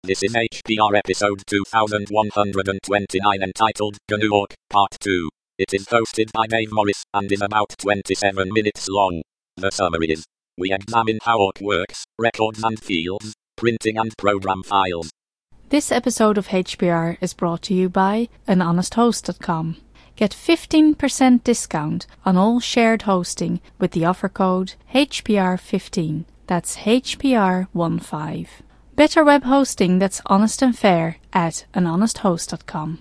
This is HPR episode 2129 entitled GNU Awk, Part 2. It is hosted by Dave Morris and is about 27 minutes long. The summary is: we examine how Awk works, records and fields, printing and program files. This episode of HPR is brought to you by anhonesthost.com. Get 15% discount on all shared hosting with the offer code HPR15. That's HPR15. Better web hosting that's honest and fair at anhonesthost.com.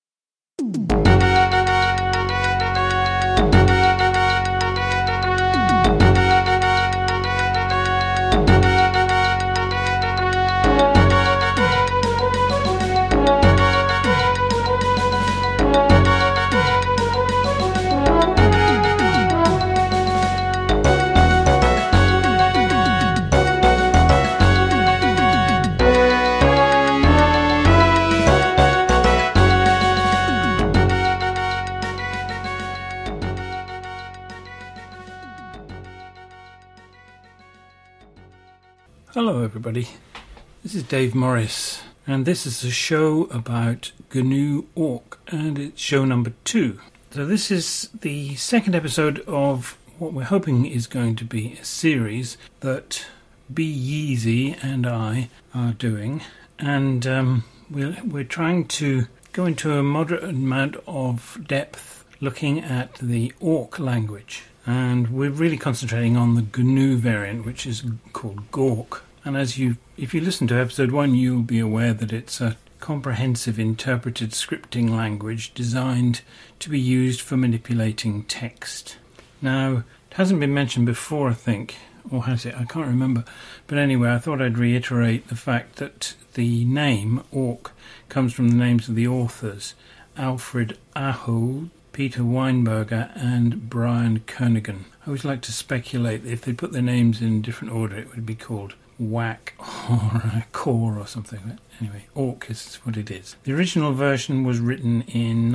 Hello everybody, this is Dave Morris, and this is a show about GNU Awk, and it's show number 2. So this is the second episode of what we're hoping is going to be a series that Be Yeezy and I are doing, and we're trying to go into a moderate amount of depth looking at the Awk language. And we're really concentrating on the GNU variant, which is called Gawk. And if you listen to episode 1, you'll be aware that it's a comprehensive interpreted scripting language designed to be used for manipulating text. Now, it hasn't been mentioned before, I think, or has it? I can't remember. But anyway, I thought I'd reiterate the fact that the name Awk comes from the names of the authors, Alfred Aho, Peter Weinberger and Brian Kernighan. I always like to speculate that if they put their names in different order, it would be called Whack or Core or something. But anyway, Awk is what it is. The original version was written in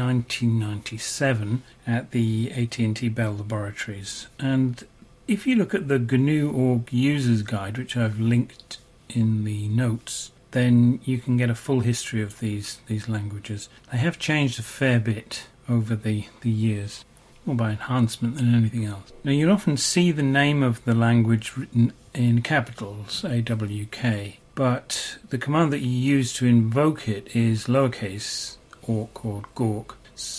1997 at the AT&T Bell Laboratories. And if you look at the GNU Awk User's Guide, which I've linked in the notes, then you can get a full history of these languages. They have changed a fair bit over the years, more by enhancement than anything else. Now, you'll often see the name of the language written in capitals, AWK, but the command that you use to invoke it is lowercase Awk or Gawk.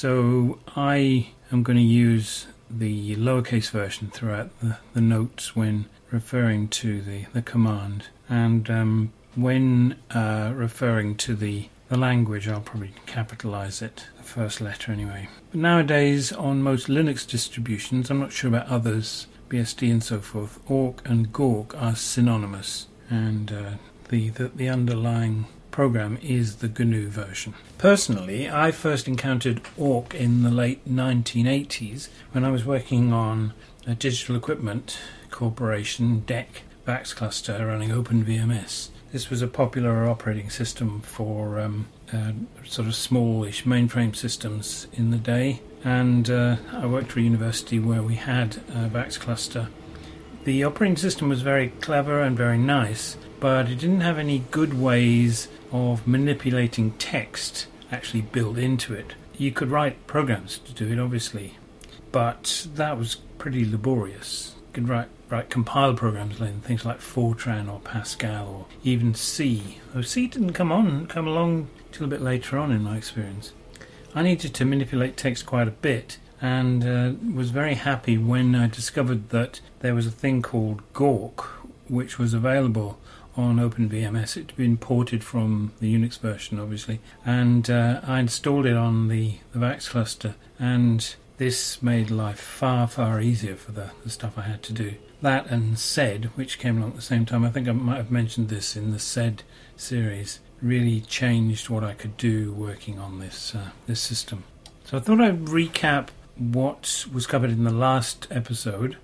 So I am going to use the lowercase version throughout the notes when referring to the command, and when referring to the language, I'll probably capitalize it, the first letter anyway. But nowadays, on most Linux distributions, I'm not sure about others, BSD and so forth, Awk and Gawk are synonymous, and the underlying program is the GNU version. Personally, I first encountered Awk in the late 1980s when I was working on a digital equipment corporation, DEC, VAX cluster running OpenVMS. This was a popular operating system for sort of smallish mainframe systems in the day, and I worked for a university where we had a VAX cluster. The operating system was very clever and very nice, but it didn't have any good ways of manipulating text actually built into it. You could write programs to do it, obviously, but that was pretty laborious. You could write compile programs like things like Fortran or Pascal or even C. Though C didn't come along till a bit later on in my experience. I needed to manipulate text quite a bit, and was very happy when I discovered that there was a thing called Gawk, which was available on OpenVMS. It had been ported from the Unix version, obviously, and I installed it on the VAX cluster, and this made life far, far easier for the stuff I had to do. That and SED, which came along at the same time, I think I might have mentioned this in the SED series, really changed what I could do working on this system. So I thought I'd recap what was covered in the last episode,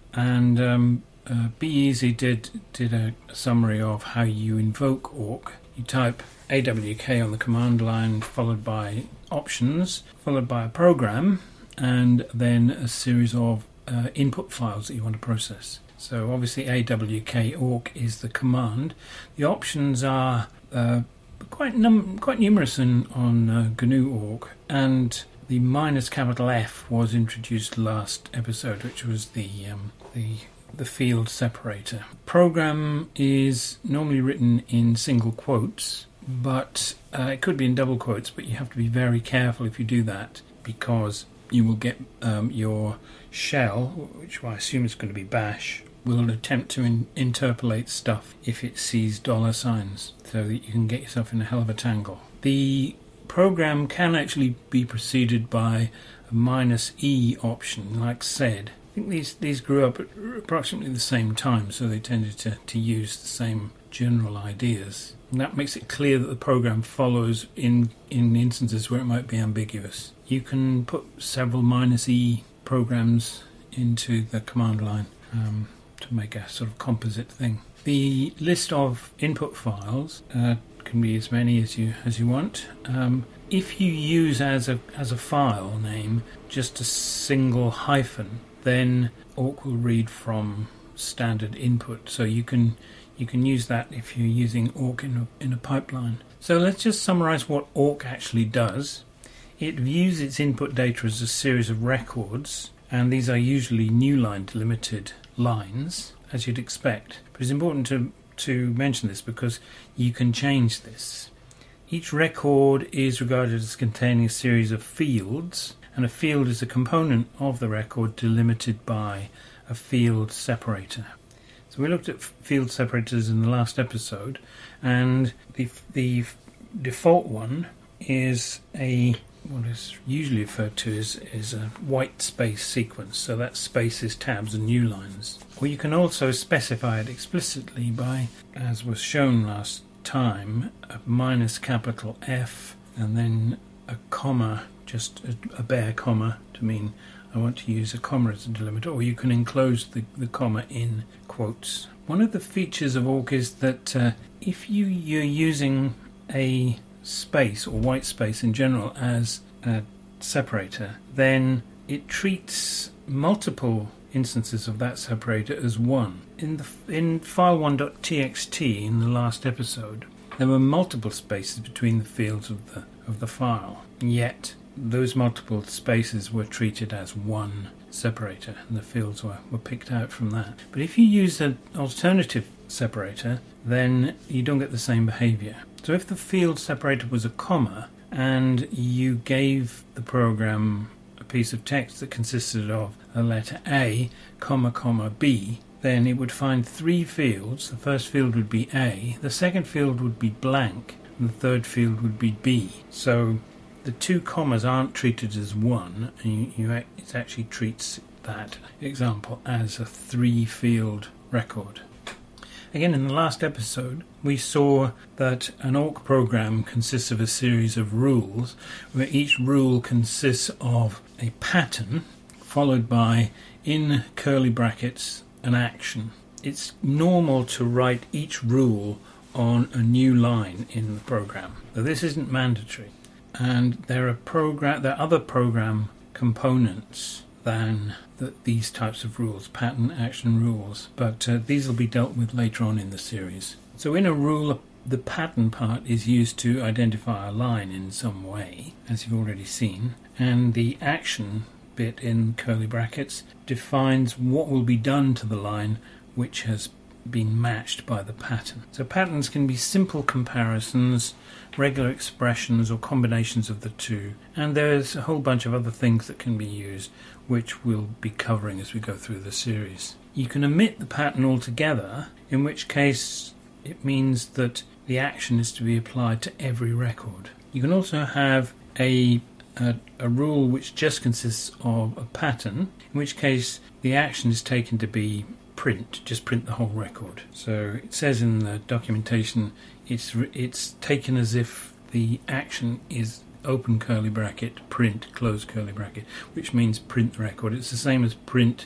and Be Easy did a summary of how you invoke Awk. You type AWK on the command line, followed by options, followed by a program, and then a series of input files that you want to process. So obviously AWK awk is the command. The options are quite numerous on GNU-Org, and the -F was introduced last episode, which was the field separator. Program is normally written in single quotes, but it could be in double quotes, but you have to be very careful if you do that, because you will get your shell, which I assume is going to be bash, will attempt to interpolate stuff if it sees $signs, so that you can get yourself in a hell of a tangle. The program can actually be preceded by a -E option, like sed. I think these grew up at approximately the same time, so they tended to use the same general ideas. And that makes it clear that the program follows in instances where it might be ambiguous. You can put several -E programs into the command line to make a sort of composite thing. The list of input files can be as many as you want. If you use as a file name just a single hyphen, then Awk will read from standard input. So you can use that if you're using Awk in a pipeline. So let's just summarize what Awk actually does. It views its input data as a series of records, and these are usually new line delimited lines, as you'd expect. But it's important to mention this because you can change this. Each record is regarded as containing a series of fields, and a field is a component of the record delimited by a field separator. So we looked at field separators in the last episode, and the default one is what is usually referred to as a white space sequence. So that space is tabs and new lines. Or you can also specify it explicitly by, as was shown last time, a -F and then a comma, just a bare comma, to mean I want to use a comma as a delimiter, or you can enclose the comma in quotes. One of the features of Awk is that if you're using a space or white space in general as a separator, then it treats multiple instances of that separator as one. In file1.txt in the last episode, there were multiple spaces between the fields of the file, yet those multiple spaces were treated as one separator, and the fields were picked out from that. But if you use an alternative separator, then you don't get the same behavior. So if the field separator was a comma, and you gave the program a piece of text that consisted of a letter A, comma, B, then it would find three fields. The first field would be A, the second field would be blank, and the third field would be B. So the two commas aren't treated as one, and it actually treats that example as a three-field record. Again, in the last episode, we saw that an Awk program consists of a series of rules, where each rule consists of a pattern, followed by, in curly brackets, an action. It's normal to write each rule on a new line in the program, though this isn't mandatory. And there are other program components than these types of rules, pattern action rules, but these will be dealt with later on in the series. So in a rule, the pattern part is used to identify a line in some way, as you've already seen, and the action bit in curly brackets defines what will be done to the line which has been matched by the pattern. So patterns can be simple comparisons, regular expressions, or combinations of the two, and there's a whole bunch of other things that can be used, which we'll be covering as we go through the series. You can omit the pattern altogether, in which case it means that the action is to be applied to every record. You can also have a rule which just consists of a pattern, in which case the action is taken to be just print the whole record. So it says in the documentation it's taken as if the action is open curly bracket, print, close curly bracket, which means print the record. It's the same as print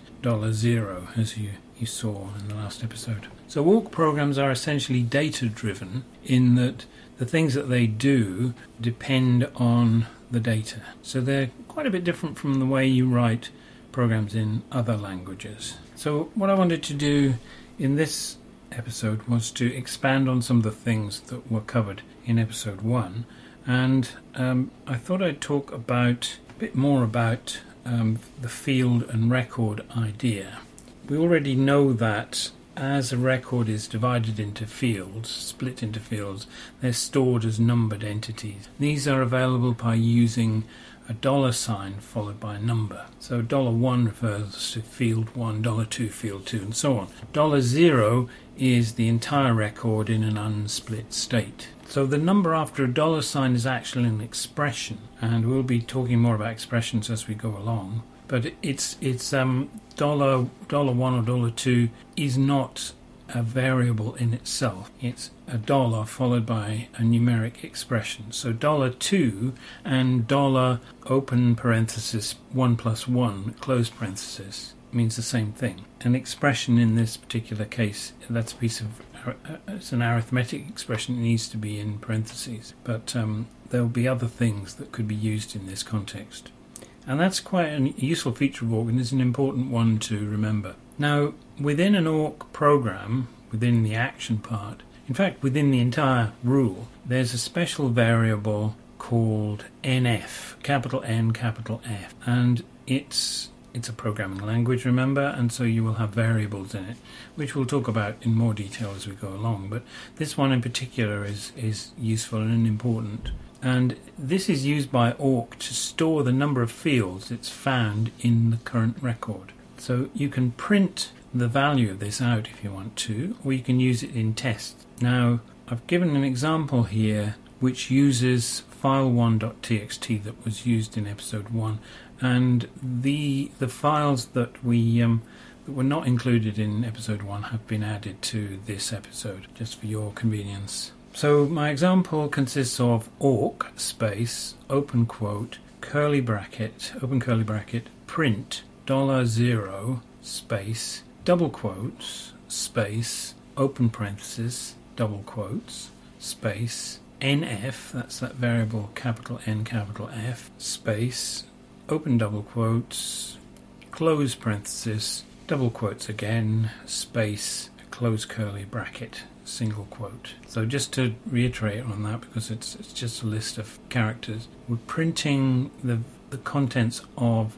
$0 as you saw in the last episode. So Awk programs are essentially data driven in that the things that they do depend on the data. So they're quite a bit different from the way you write programs in other languages. So what I wanted to do in this episode was to expand on some of the things that were covered in episode 1, and I thought I'd talk a bit more about the field and record idea. We already know that as a record is divided into fields, split into fields, they're stored as numbered entities. These are available by using a $sign followed by a number. So $1 refers to field 1, $2 field 2, and so on. $0 is the entire record in an unsplit state. So the number after a $sign is actually an expression, and we'll be talking more about expressions as we go along. But it's $1 or $2 is not a variable in itself. It's a dollar followed by a numeric expression. So $2 and open parenthesis 1 plus 1 close parenthesis means the same thing. An expression in this particular case, that's a piece of it's an arithmetic expression. It needs to be in parentheses, but there'll be other things that could be used in this context. And that's quite a useful feature of awk, and is an important one to remember. Now, within an awk program, within the action part, in fact within the entire rule, there's a special variable called NF, capital N, capital F, and it's a programming language, remember, and so you will have variables in it, which we'll talk about in more detail as we go along. But this one in particular is useful and important. And this is used by awk to store the number of fields it's found in the current record. So you can print the value of this out if you want to, or you can use it in tests. Now, I've given an example here which uses file1.txt that was used in episode 1, and the files that were not included in episode 1 have been added to this episode, just for your convenience. So my example consists of awk space open quote curly bracket open curly bracket print $0 space double quotes space open parenthesis double quotes space NF, that's that variable capital N capital F, space open double quotes close parenthesis double quotes again space close curly bracket single quote. So just to reiterate on that, because it's just a list of characters, we're printing the contents of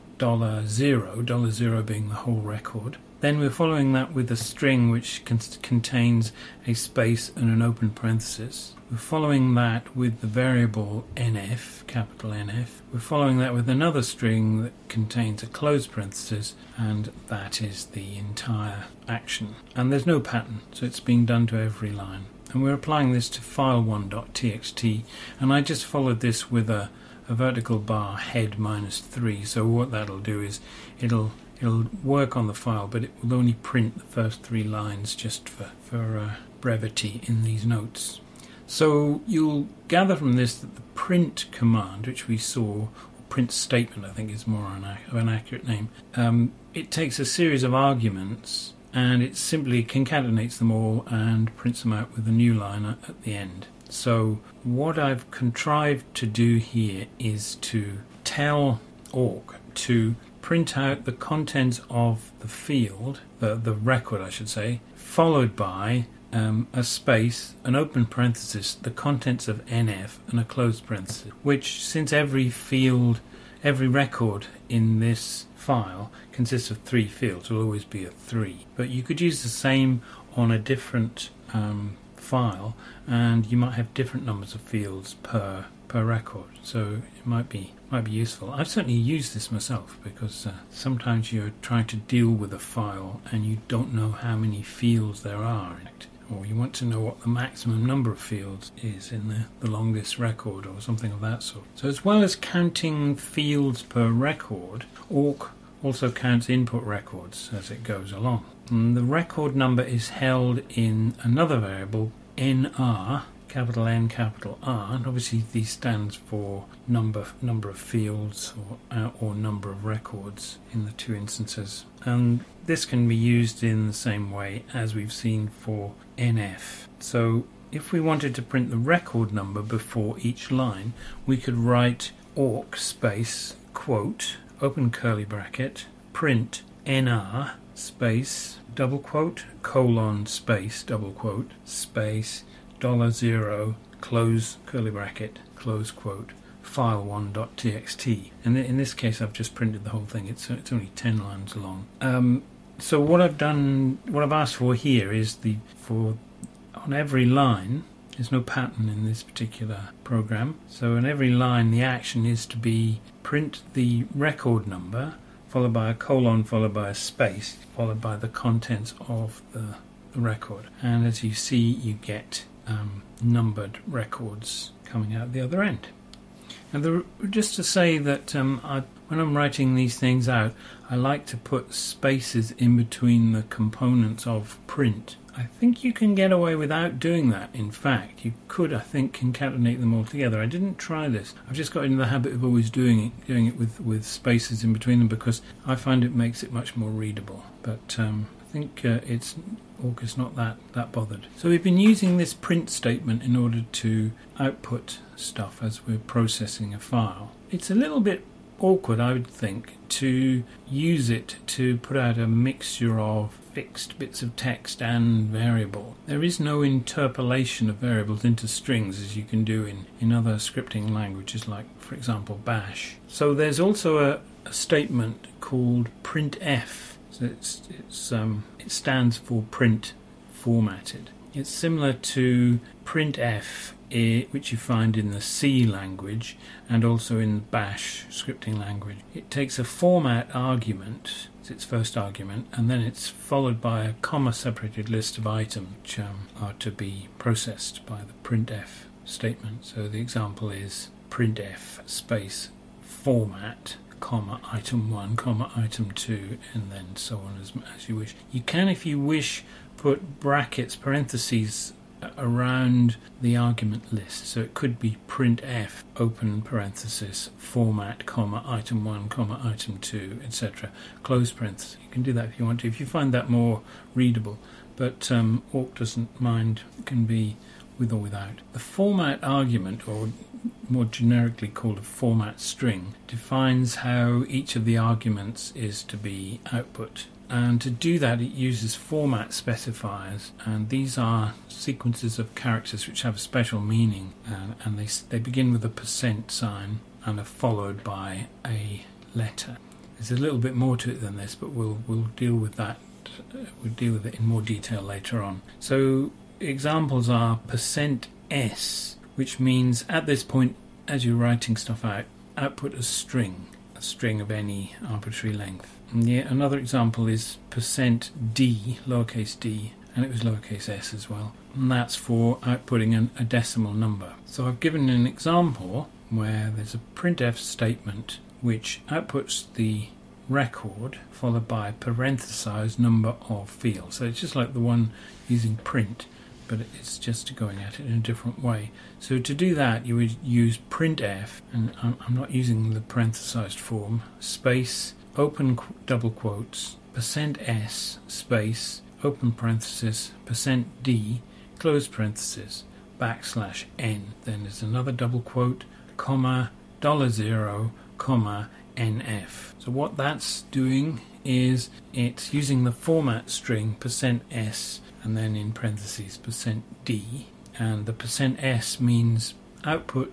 $0 being the whole record. Then we're following that with a string which contains a space and an open parenthesis. We're following that with the variable NF, capital NF. We're following that with another string that contains a closed parenthesis, and that is the entire action. And there's no pattern, so it's being done to every line. And we're applying this to file1.txt, and I just followed this with a vertical bar head -3. So what that'll do is it'll work on the file, but it will only print the first 3 lines just for brevity in these notes. So you'll gather from this that the print command, which we saw, or print statement I think is more of an accurate name, it takes a series of arguments and it simply concatenates them all and prints them out with a new line at the end. So what I've contrived to do here is to tell awk to print out the contents of the field, the record I should say, followed by a space, an open parenthesis, the contents of NF, and a closed parenthesis, which, since every record in this file consists of 3 fields, will always be a 3. But you could use the same on a different file, and you might have different numbers of fields per record, so it might be useful. I've certainly used this myself, because sometimes you're trying to deal with a file and you don't know how many fields there are in it, or you want to know what the maximum number of fields is in the longest record or something of that sort. So as well as counting fields per record, awk also counts input records as it goes along. And the record number is held in another variable, NR, capital N, capital R, and obviously these stands for number of fields or number of records in the 2 instances. And this can be used in the same way as we've seen for NF. So if we wanted to print the record number before each line, we could write awk space quote open curly bracket print NR space double quote colon space double quote space $0 close curly bracket, close quote, file1.txt. And in this case, I've just printed the whole thing. It's only 10 lines long. So what I've asked for here is on every line, there's no pattern in this particular program. So on every line, the action is to be print the record number, followed by a colon, followed by a space, followed by the contents of the record. And as you see, you get numbered records coming out the other end. And just to say that when I'm writing these things out, I like to put spaces in between the components of print. I think you can get away without doing that. In fact, you could, I think, concatenate them all together. I didn't try this. I've just got into the habit of always doing it with spaces in between them because I find it makes it much more readable. But I think Awk is not that bothered. So we've been using this print statement in order to output stuff as we're processing a file. It's a little bit awkward, I would think, to use it to put out a mixture of fixed bits of text and variable. There is no interpolation of variables into strings as you can do in other scripting languages like, for example, Bash. So there's also a statement called printf. So it stands for print formatted. It's similar to printf, which you find in the C language and also in Bash scripting language. It takes a format argument, it's its first argument, and then it's followed by a comma-separated list of items which are to be processed by the printf statement. So the example is printf space format, comma item 1, comma item 2, and then so on as you wish. You can, if you wish, put brackets, parentheses around the argument list. So it could be printf, open parenthesis, format, comma, item 1, comma, item 2, etc., close parenthesis. You can do that if you want to, if you find that more readable. But Awk doesn't mind, it can be with or without. The format argument, or more generically called a format string, defines how each of the arguments is to be output. And to do that, it uses format specifiers, and these are sequences of characters which have a special meaning, and they begin with a % sign and are followed by a letter. There's a little bit more to it than this, but we'll deal with that. We'll deal with it in more detail later on. So examples are %s, which means at this point, as you're writing stuff out, output a string of any arbitrary length. And another example is %d, lowercase d, and it was lowercase s as well. And that's for outputting a decimal number. So I've given an example where there's a printf statement which outputs the record followed by a parenthesized number of fields. So it's just like the one using print, but it's just going at it in a different way. So to do that, you would use printf, and I'm not using the parenthesized form, space, open double quotes, %s, space, open parenthesis, %d, close parenthesis, \n. Then there's another double quote, comma, $0, comma, nf. So what that's doing is it's using the format string %s and then in parentheses %d, and the %s means output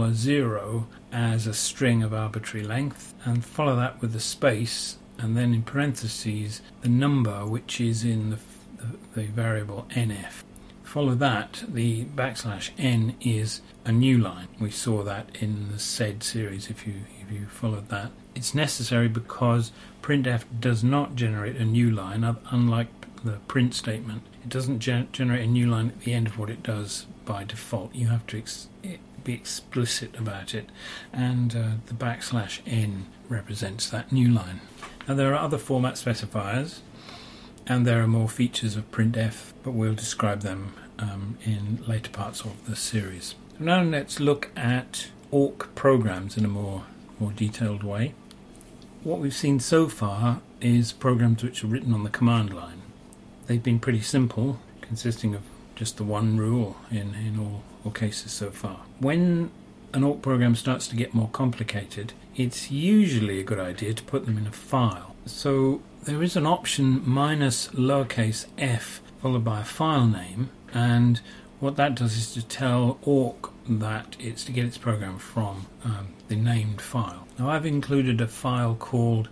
$0 as a string of arbitrary length, and follow that with a space, and then in parentheses the number which is in the variable nf. Follow that, the \n is a new line. We saw that in the SED series if you followed that. It's necessary because printf does not generate a new line, unlike the print statement. It doesn't generate a new line at the end of what it does by default. You have to be explicit about it, and the \n represents that new line. Now there are other format specifiers, and there are more features of printf, but we'll describe them in later parts of the series. So now let's look at Awk programs in a more detailed way. What we've seen so far is programs which are written on the command line. They've been pretty simple, consisting of just the one rule in all cases so far. When an Awk program starts to get more complicated, it's usually a good idea to put them in a file. So there is an option -f followed by a file name, and what that does is to tell awk that it's to get its program from the named file. Now I've included a file called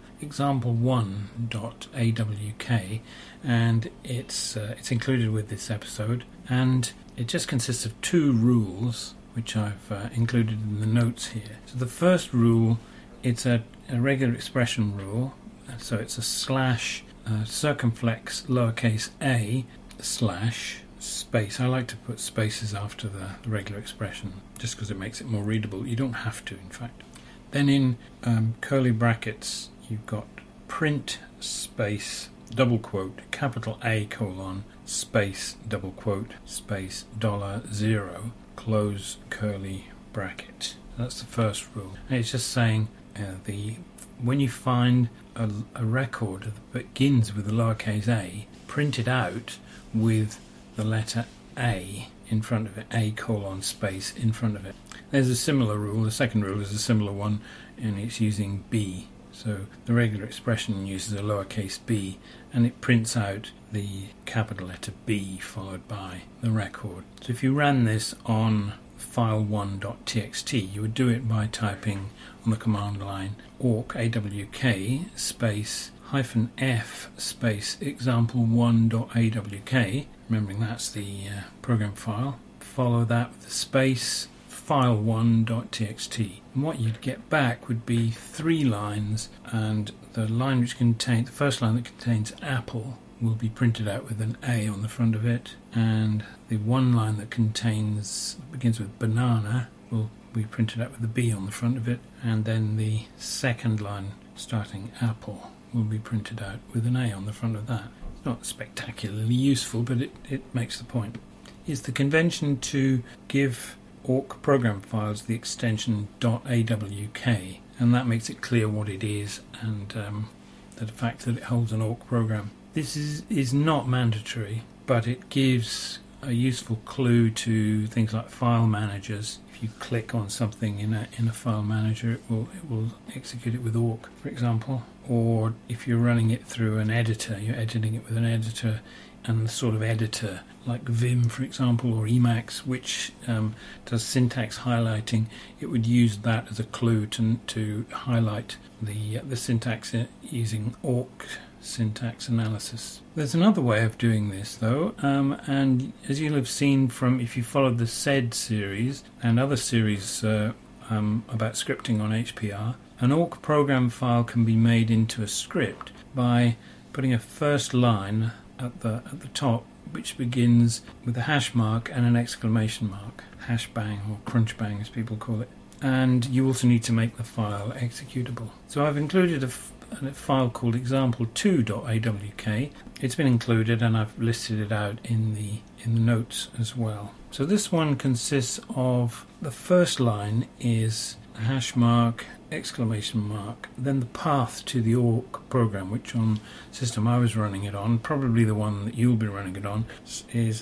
example1.awk, and it's included with this episode, and it just consists of 2 rules which I've included in the notes here. So the first rule, it's a regular expression rule, so it's a slash circumflex lowercase a slash space. I like to put spaces after the regular expression just because it makes it more readable. You don't have to, in fact. Then in curly brackets you've got print space double quote capital A colon space double quote space $0 close curly bracket. That's the first rule. And it's just saying when you find a record that begins with the lowercase a, print it out with the letter A in front of it, A colon space in front of it. There's a similar rule. The second rule is a similar one, and it's using B. So the regular expression uses a lowercase b, and it prints out the capital letter B followed by the record. So if you ran this on file1.txt, you would do it by typing on the command line awk space -f space example1.awk, remembering that's the program file. Follow that with the space file1.txt, and what you'd get back would be 3 lines, and the first line that contains apple will be printed out with an A on the front of it, and the one line that begins with banana will be printed out with a B on the front of it, and then the second line starting apple will be printed out with an A on the front of that. It's not spectacularly useful, but it makes the point. It's the convention to give awk program files the extension .awk, and that makes it clear what it is, and the fact that it holds an awk program. This is not mandatory, but it gives a useful clue to things like file managers. If you click on something in a file manager, it will execute it with awk, for example. Or if you're running it through an editor, you're editing it with an editor, and the sort of editor like Vim, for example, or Emacs, which does syntax highlighting, it would use that as a clue to highlight the syntax using awk syntax analysis. There's another way of doing this, though, and as you'll have seen from, if you followed the SED series and other series about scripting on HPR, an awk program file can be made into a script by putting a first line at the top, which begins with a hash mark and an exclamation mark, hash bang or crunch bang as people call it. And you also need to make the file executable. So I've included a file called example2.awk. It's been included, and I've listed it out in the notes as well. So this one consists of, the first line is a hash mark, exclamation mark, then the path to the awk program, which on system I was running it on, probably the one that you'll be running it on, is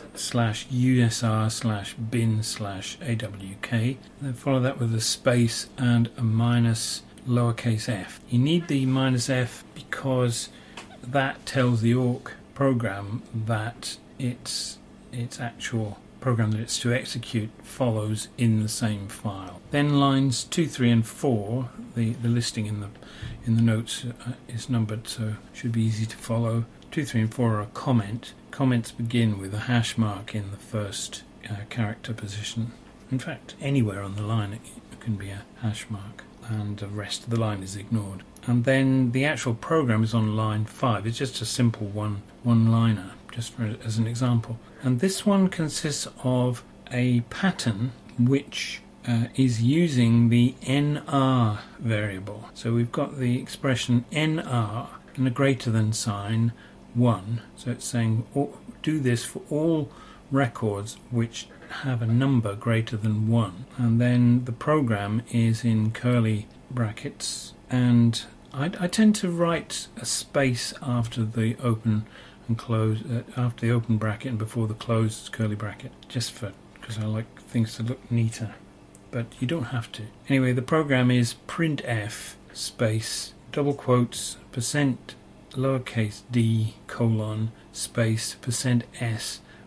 /usr/bin/awk. Then follow that with a space and a minus lowercase f. You need the minus f because that tells the awk program that its actual program that it's to execute follows in the same file. Then lines 2, 3 and 4, the listing in the notes is numbered, so should be easy to follow. 2, 3 and 4 are a comment. Comments begin with a hash mark in the first character position. In fact, anywhere on the line it can be a hash mark, and the rest of the line is ignored. And then the actual program is on line 5. It's just a simple one-liner, just as an example. And this one consists of a pattern which is using the nr variable. So we've got the expression nr and a greater than sign 1. So it's saying do this for all records which have a number greater than 1. And then the program is in curly brackets, and I tend to write a space after the open and close, after the open bracket and before the closed curly bracket, just because I like things to look neater, but you don't have to. Anyway, the program is printf space double quotes % lowercase d colon space %s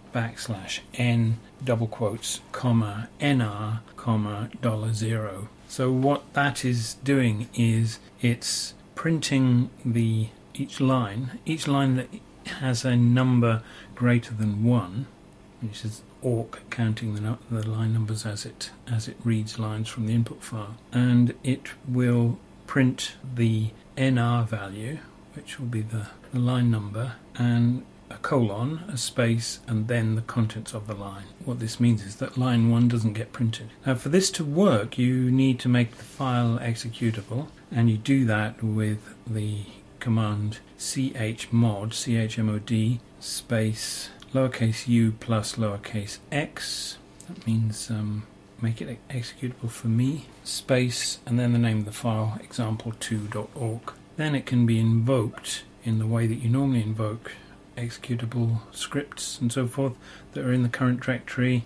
/n double quotes comma NR comma $0. So what that is doing is it's printing each line that has a number greater than 1, which is awk counting the line numbers as it reads lines from the input file, and it will print the NR value, which will be the line number, and a colon, a space, and then the contents of the line. What this means is that line 1 doesn't get printed. Now, for this to work, you need to make the file executable, and you do that with the command chmod space lowercase u plus lowercase x. That means make it executable for me, space, and then the name of the file, example2.awk. Then it can be invoked in the way that you normally invoke executable scripts and so forth that are in the current directory,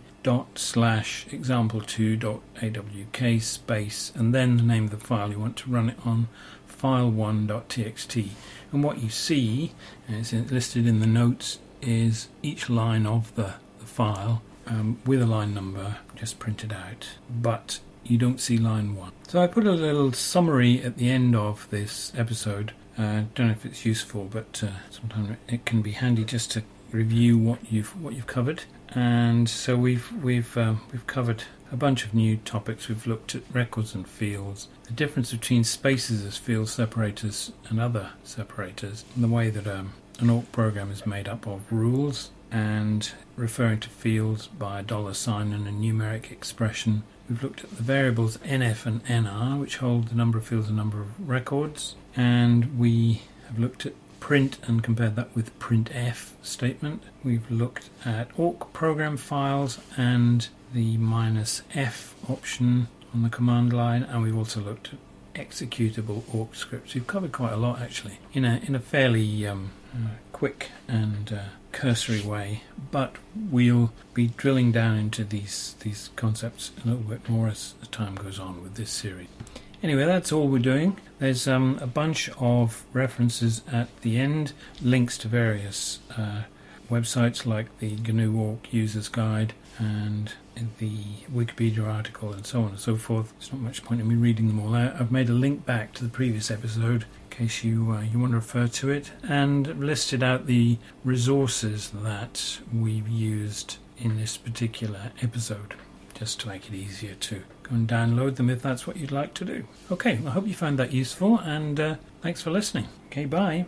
/example2.awk space, and then the name of the file you want to run it on, file1.txt. And what you see, and it's listed in the notes, is each line of the file with a line number just printed out, but you don't see line 1. So I put a little summary at the end of this episode. Don't know if it's useful, but sometimes it can be handy just to review what you've covered. And so we've covered a bunch of new topics. We've looked at records and fields, the difference between spaces as field separators and other separators, and the way that an awk program is made up of rules and referring to fields by a $sign and a numeric expression. We've looked at the variables NF and NR, which hold the number of fields and number of records, and we have looked at print and compared that with printf statement. We've looked at awk program files and the -f option on the command line, and we've also looked at executable awk scripts. We've covered quite a lot actually in a fairly quick and cursory way, but we'll be drilling down into these concepts a little bit more as time goes on with this series. Anyway, that's all we're doing. There's a bunch of references at the end, links to various websites like the GNU Awk User's Guide and the Wikipedia article and so on and so forth. There's not much point in me reading them all out. I've made a link back to the previous episode in case you want to refer to it, and listed out the resources that we've used in this particular episode, just to make it easier to go and download them if that's what you'd like to do. Okay, I hope you found that useful, and thanks for listening. Okay, bye.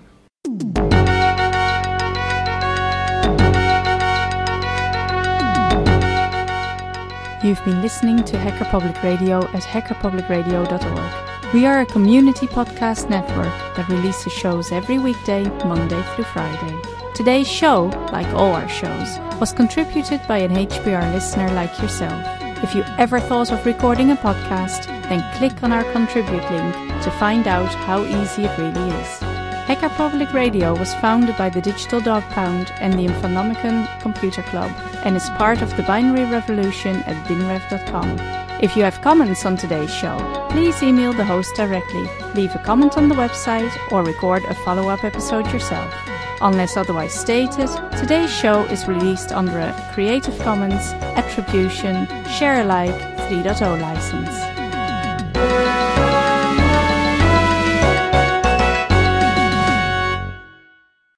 You've been listening to Hacker Public Radio at hackerpublicradio.org. We are a community podcast network that releases shows every weekday, Monday through Friday. Today's show, like all our shows, was contributed by an HPR listener like yourself. If you ever thought of recording a podcast, then click on our contribute link to find out how easy it really is. Hacker Public Radio was founded by the Digital Dog Pound and the Infonomicon Computer Club, and is part of the binary revolution at binrev.com. If you have comments on today's show, please email the host directly, leave a comment on the website, or record a follow-up episode yourself. Unless otherwise stated, today's show is released under a Creative Commons Attribution Share Alike 3.0 license.